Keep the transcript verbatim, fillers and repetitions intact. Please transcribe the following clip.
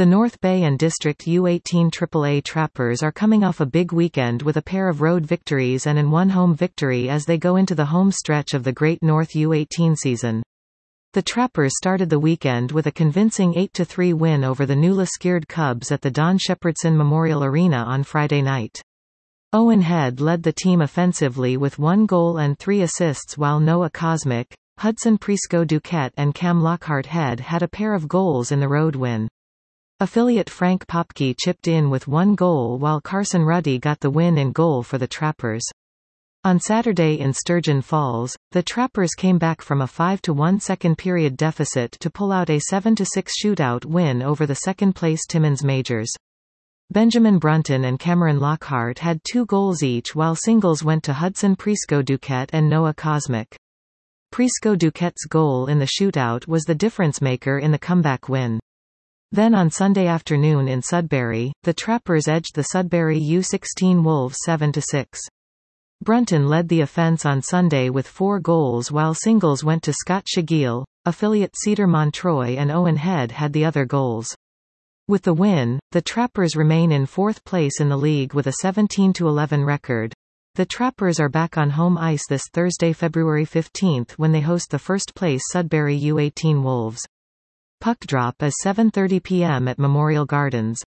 The North Bay and District U eighteen triple A Trappers are coming off a big weekend with a pair of road victories and an one home victory as they go into the home stretch of the Great North U eighteen season. The Trappers started the weekend with a convincing eight to three win over the New Liskeard Cubs at the Don Shepherdson Memorial Arena on Friday night. Owen Head led the team offensively with one goal and three assists, while Noah Cosmic, Hudson Prisco-Duquette and Cam Lockhart Head had a pair of goals in the road win. Affiliate Frank Popke chipped in with one goal, while Carson Ruddy got the win in goal for the Trappers. On Saturday in Sturgeon Falls, the Trappers came back from a five to one second period deficit to pull out a seven to six shootout win over the second-place Timmins Majors. Benjamin Brunton and Cameron Lockhart had two goals each, while singles went to Hudson Prisco-Duquette and Noah Cosmic. Prisco-Duquette's goal in the shootout was the difference-maker in the comeback win. Then on Sunday afternoon in Sudbury, the Trappers edged the Sudbury U sixteen Wolves seven to six. Brunton led the offense on Sunday with four goals, while singles went to Scott Shigiel, affiliate Cedar Montroy, and Owen Head had the other goals. With the win, the Trappers remain in fourth place in the league with a seventeen to eleven record. The Trappers are back on home ice this Thursday, February fifteenth, when they host the first-place Sudbury U eighteen Wolves. Puck drop is seven thirty p m at Memorial Gardens.